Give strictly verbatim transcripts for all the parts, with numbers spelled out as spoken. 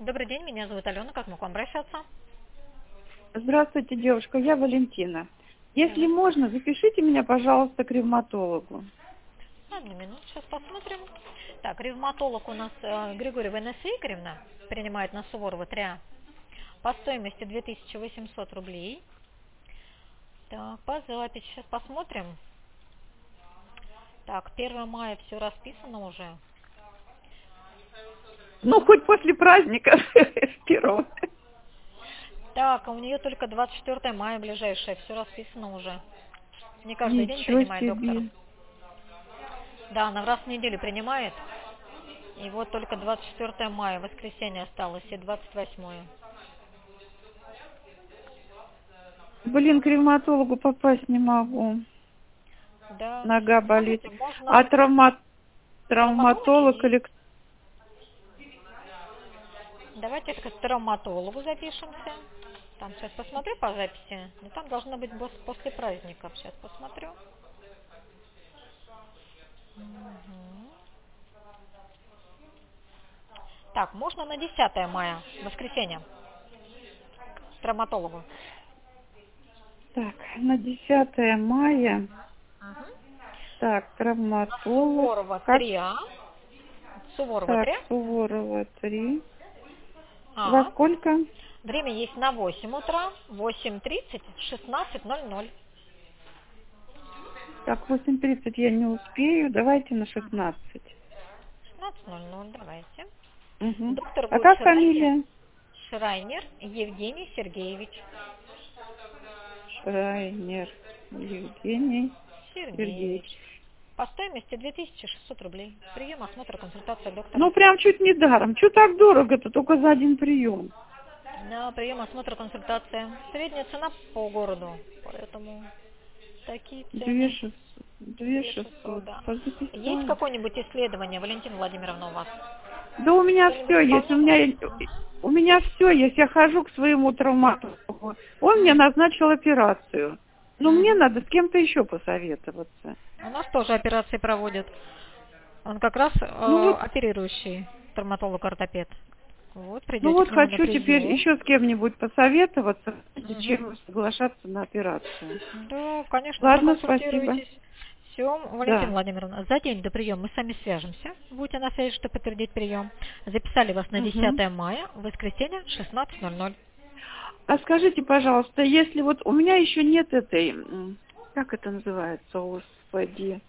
Добрый день, меня зовут Алена, как могу к вам обращаться? Здравствуйте, девушка, я Валентина. Если Здравствуйте. можно, запишите меня, пожалуйста, к ревматологу. Одну минуту, сейчас посмотрим. Так, ревматолог у нас э, Григорьева Инесса Игоревна принимает на Суворова три А. По стоимости две тысячи восемьсот рублей. Так, по записи сейчас посмотрим. Так, первое мая все расписано уже. Ну, хоть после праздника первого. Так, а у нее только двадцать четвёртое мая ближайшее, все расписано уже. Не каждый день Ничего принимает доктор. себе. Да, она раз в неделю принимает. И вот только двадцать четвёртое мая, воскресенье осталось, и двадцать восьмое. Блин, к ревматологу попасть не могу. Да. Нога болит. Смотрите, можно А травма... травматологи травматолог есть. или... Давайте к травматологу запишемся. Там сейчас посмотрю по записи. Но там должно быть бос- после праздников. Сейчас посмотрю. Мгм. Так, можно на десятое мая, воскресенье, к травматологу. Так, на десятое мая. Мгм. Так, На травматолог. Суворова Как? три А. Суворова Так, три Суворова три. Во А. сколько? Время есть на восемь утра, восемь тридцать, шестнадцать ноль ноль. Так, восемь тридцать я не успею. Давайте на шестнадцать. шестнадцать ноль ноль, давайте. Угу. Доктор А будет как Шрайнер, фамилия? Шрайнер Евгений Сергеевич. Шрайнер Евгений Сергеевич. Сергеевич. По стоимости две тысячи шестьсот рублей. Прием, осмотр, консультация доктора. Ну, прям чуть не даром. Чё так дорого-то? Только за один прием. На прием, осмотр, консультация. Средняя цена по городу. Поэтому такие Две цены. шестьсот. Две две тысячи шестьсот, шестьсот. да. Есть Позаписала. какое-нибудь исследование, Валентина Владимировна, у вас? Да у меня Что-нибудь все есть. У выполняли? меня, у меня все есть. Я хожу к своему травматологу. Он мне Мгм. назначил операцию. Но мне Мгм. надо с кем-то еще посоветоваться. У нас тоже операции проводят. Он как раз э, Ну вот, оперирующий травматолог-ортопед. Вот, ну придете вот к нему на хочу теперь прием. еще с кем-нибудь посоветоваться, прежде Мгм. чем соглашаться на операцию. Да, конечно, Ладно, спасибо. проконсультируйтесь. Все, Валентина Да. Владимировна, за день до приема мы с вами свяжемся. Будете на связи, чтобы подтвердить прием. Записали вас на Угу. десятое мая, воскресенье, шестнадцать ноль ноль. А скажите, пожалуйста, если вот у меня еще нет этой, м, как это называется, господи,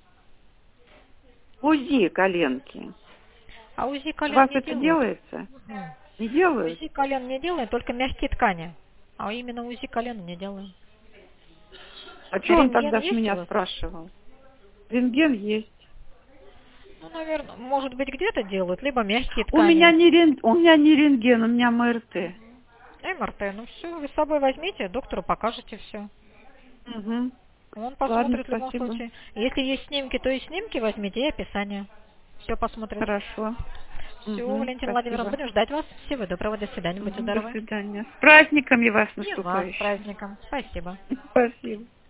УЗИ коленки. А УЗИ У колен вас не это делают. делается? М. Не делают? УЗИ колен не делают, только мягкие ткани. А именно УЗИ колен не делаем. А что он Рентген тогда с есть у меня вас? спрашивал? Рентген есть. Ну, наверное, может быть, где-то делают, либо мягкие У меня ткани. не рен... у меня не рентген, у меня МРТ. МРТ, ну все, вы с собой возьмите, доктору покажете все. Угу. Он Ладно, посмотрит в любом спасибо. случае. Если есть снимки, то и снимки возьмите, и описание. Все посмотрит. Хорошо. Все, Угу. Валентина Владимировна, Спасибо. будем ждать вас. Всего доброго, до свидания, будьте Мгм. До здоровы. свидания. С праздниками вас И вас с наступающим. праздником. Спасибо. Спасибо.